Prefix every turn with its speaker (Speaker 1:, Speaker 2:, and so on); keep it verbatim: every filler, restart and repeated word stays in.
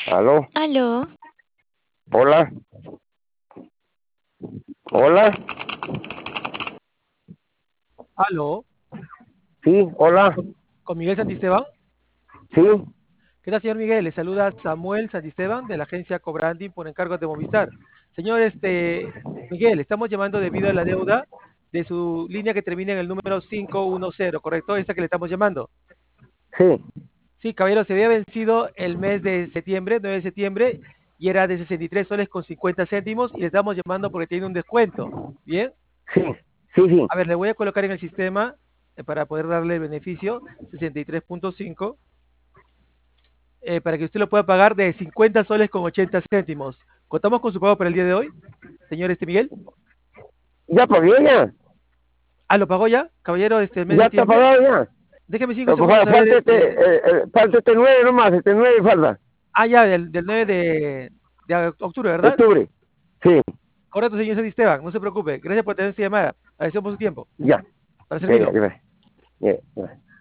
Speaker 1: Aló,
Speaker 2: Aló,
Speaker 1: hola, hola,
Speaker 3: Aló,
Speaker 1: sí, hola,
Speaker 3: con, con Miguel Santisteban.
Speaker 1: sí,
Speaker 3: ¿Qué tal, señor Miguel? Le saluda Samuel Santisteban de la agencia Cobranding por encargo de Movistar. Señor, este, Miguel, estamos llamando debido a la deuda de su línea que termina en el número quinientos diez, ¿correcto? Esta que le estamos llamando.
Speaker 1: sí,
Speaker 3: Sí, caballero, se había vencido el mes de septiembre, nueve de septiembre, y era de sesenta y tres soles con cincuenta céntimos y le estamos llamando porque tiene un descuento. ¿Bien?
Speaker 1: sí, sí, sí,
Speaker 3: A ver, le voy a colocar en el sistema eh, para poder darle el beneficio sesenta y tres punto cinco. Eh, para que usted lo pueda pagar de cincuenta soles con ochenta céntimos. ¿Contamos con su pago para el día de hoy, señor este Miguel?
Speaker 1: ya pagué ya,
Speaker 3: Ah, ¿lo pagó ya, caballero, este el mes de
Speaker 1: ya está
Speaker 3: septiembre?
Speaker 1: pagado ya,
Speaker 3: Déjeme cinco
Speaker 1: pero pues,
Speaker 3: segundos
Speaker 1: fa-
Speaker 3: a ver
Speaker 1: falta este,
Speaker 3: este.
Speaker 1: eh, eh, falta este nueve nomás, este nueve falta,
Speaker 3: Ah, ya, del, del nueve de, de octubre,
Speaker 1: de
Speaker 3: ¿verdad?
Speaker 1: octubre, sí,
Speaker 3: Correcto, señor Esteban, no se preocupe. Gracias por tener esta llamada. Agradecemos su tiempo.
Speaker 1: ya,
Speaker 3: Para
Speaker 1: ya, ya,
Speaker 3: servirlo.
Speaker 1: ya, ya, ya.